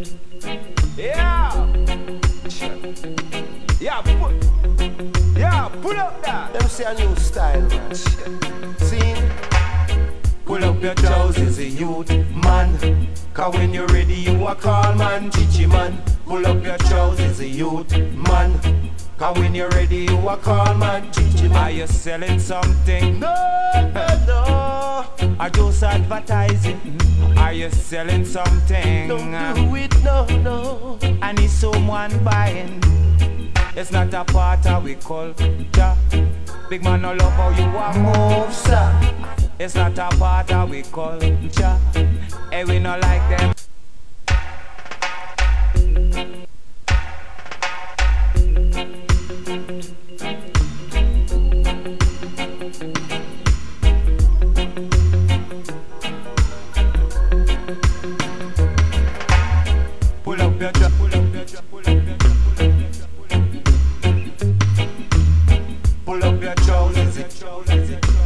Yeah. Yeah, pull up that. Them say a new style, man. See? Pull up your trousers, youth, man. Cause when you're ready, you a call, man. Chichi, man. Pull up your trousers, youth, man. Cause when you're ready, you a call, man. Chichi, man. Are you selling something? No, no, no. Are just advertising? Are you selling something? Don't do it, no, no. I need someone buying. It's not a part of we culture. Big man no love how you a move, sir. It's not a part of we culture. Hey, we no like them. Pull up your drop, pull up your drop, pull up your drop, pull up your drop, pull up your drop. Pull up your trousers,